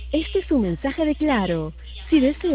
Este es un mensaje de Claro. Si desea